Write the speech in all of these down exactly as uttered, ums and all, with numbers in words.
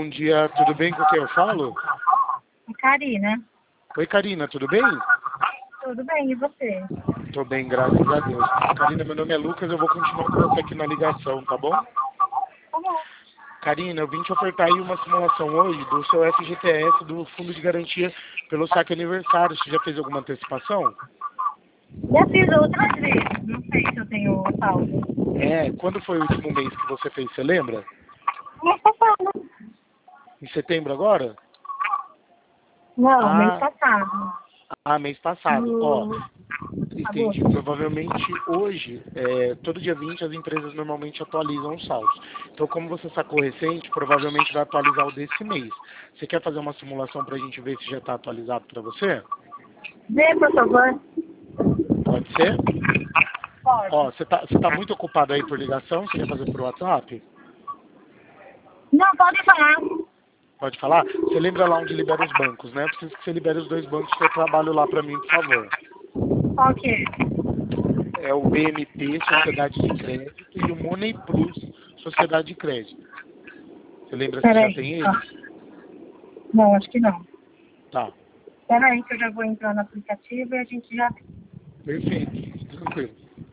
bom dia, tudo bem com quem eu falo? Karina. Oi, Karina, tudo bem? Tudo bem, e você? Tô bem, graças a Deus. Karina, meu nome é Lucas, eu vou continuar com você aqui na ligação, tá bom? Tá bom. Karina, eu vim te ofertar aí uma simulação hoje do seu F G T S, do Fundo de Garantia pelo saque aniversário. Você já fez alguma antecipação? Já fiz outras vezes, não sei se eu tenho saldo. É, quando foi o último mês que você fez, você lembra? Mês passado. Em setembro agora? Não, mês Ah, passado. ah mês passado. Ó, No entendi. agosto. Provavelmente hoje, é, todo dia vinte, as empresas normalmente atualizam os saldos. Então, como você sacou recente, provavelmente vai atualizar o desse mês. Você quer fazer uma simulação para a gente ver se já está atualizado para você? Vê, por favor. Pode ser? Pode. Ó, você tá, você tá muito ocupado aí por ligação? Você quer fazer por WhatsApp? Não, pode falar. Pode falar? Você lembra lá onde libera os bancos, né? Eu preciso que você libere os dois bancos que eu trabalho lá para mim, por favor. Qual que é? É o B M P, Sociedade de Crédito, e o Money Plus, Sociedade de Crédito. Você lembra se já Peraí. tem Ah, eles? não, acho que não. Tá, Peraí que eu já vou entrar no aplicativo e a gente já... perfeito, tranquilo.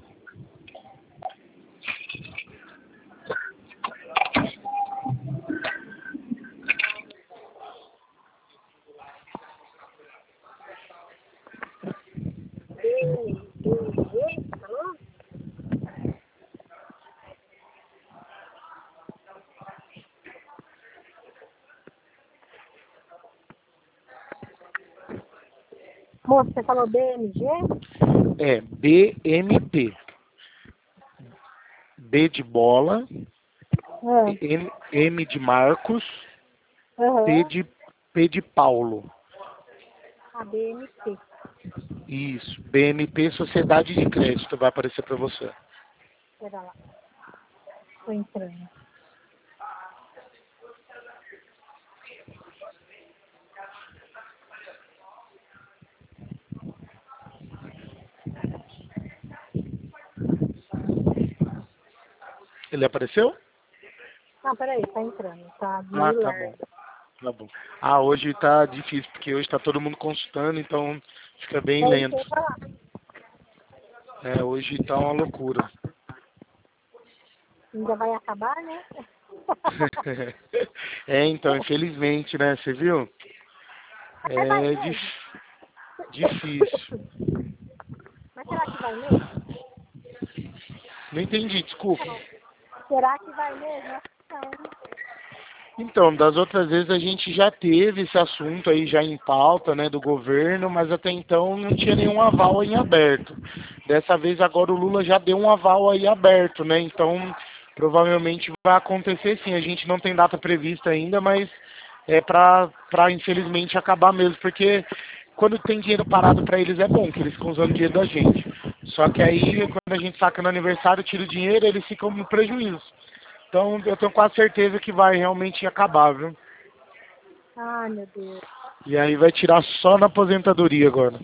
Moça, você falou B M G? É B M P. B de bola, Ah, M, M de Marcos, P aham. de, P de Paulo. A B M C. Isso, B M P, Sociedade de Crédito, vai aparecer para você. Pera lá. Tô entrando. Ele apareceu? Não, peraí, tá entrando. Tá Ah, meio tá bom. largo. Tá bom. Ah, hoje tá difícil, porque hoje tá todo mundo consultando, então fica bem É isso que eu lento. ia falar. É, hoje tá uma loucura. Ainda vai acabar, né? É, então, infelizmente, né? Você viu? Mas vai É mesmo? dif- difícil. Mas será que vai mesmo? Não entendi, desculpa. Será que vai mesmo? Não. Então, das outras vezes a gente já teve esse assunto aí já em pauta, né, do governo, mas até então não tinha nenhum aval em aberto. Dessa vez agora o Lula já deu um aval aí aberto, né? Então, provavelmente vai acontecer sim. A gente não tem data prevista ainda, mas é para para infelizmente acabar mesmo, porque quando tem dinheiro parado para eles é bom, que eles ficam usando o dinheiro da gente. Só que aí quando a gente saca no aniversário, tira o dinheiro, eles ficam no prejuízo. Então eu tenho quase certeza que vai realmente acabar, viu? Ai, meu Deus. E aí vai tirar só na aposentadoria agora.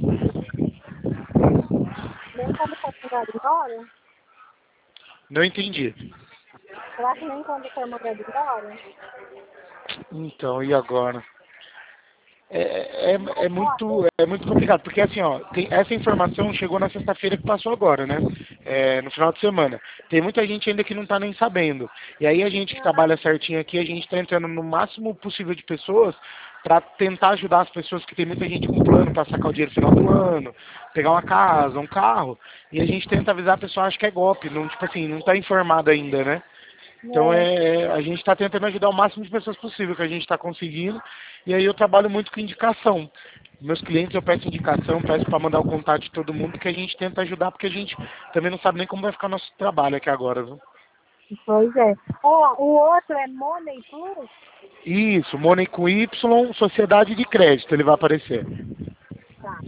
Nem quando for mandado embora? Não entendi. Será que nem quando for mandado embora? Então, e agora? É, é, é Ó, muito, é muito complicado, porque assim, ó, tem, essa informação chegou na sexta-feira que passou agora, né? É, no final de semana. Tem muita gente ainda que não tá nem sabendo. E aí a gente que trabalha certinho aqui, a gente tá entrando no máximo possível de pessoas para tentar ajudar as pessoas, que tem muita gente com plano para sacar o dinheiro no final do ano, pegar uma casa, um carro, e a gente tenta avisar a pessoa, acha que é golpe, não, tipo assim, não tá informada ainda, né? Então é, é, a gente está tentando ajudar o máximo de pessoas possível que a gente está conseguindo. E aí eu trabalho muito com indicação. Meus clientes eu peço indicação, peço para mandar o contato de todo mundo, que a gente tenta ajudar, porque a gente também não sabe nem como vai ficar nosso trabalho aqui agora, viu? pois é. Ó, o outro é Money Plus? Isso, Money com Y, Sociedade de Crédito, ele vai aparecer. Tá.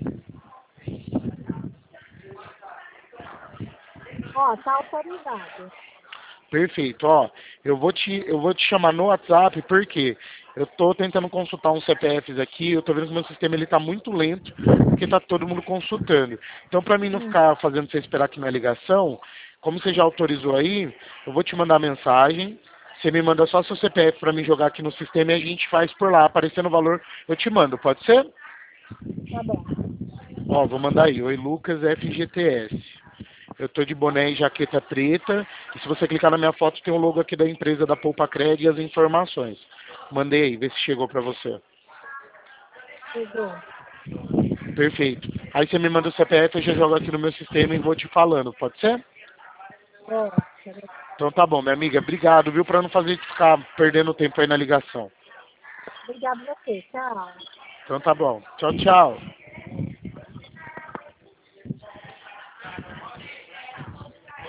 Ó, tá autorizado. Perfeito, ó, eu vou te, eu vou te chamar no WhatsApp, porque eu tô tentando consultar uns C P Fs aqui, eu tô vendo que o meu sistema ele tá muito lento, porque tá todo mundo consultando. Então, para mim não Hum, ficar fazendo você esperar aqui na ligação, como você já autorizou aí, eu vou te mandar mensagem, Você me manda só seu C P F para mim jogar aqui no sistema e a gente faz por lá. Aparecendo o valor, eu te mando. Pode ser? Tá bom. Ó, vou mandar aí. Oi, Lucas, F G T S. Eu tô de boné e jaqueta preta. E se você clicar na minha foto, tem o logo aqui da empresa da Poupa Cred e as informações. Mandei aí, vê se chegou pra você. Chegou. Perfeito. Aí você me manda o C P F, eu já jogo aqui no meu sistema e vou te falando. Pode ser? Pode. Então tá bom, minha amiga. Obrigado, viu? Pra não fazer de ficar perdendo tempo aí na ligação. Obrigada a você. Tchau. Então tá bom. Tchau, tchau.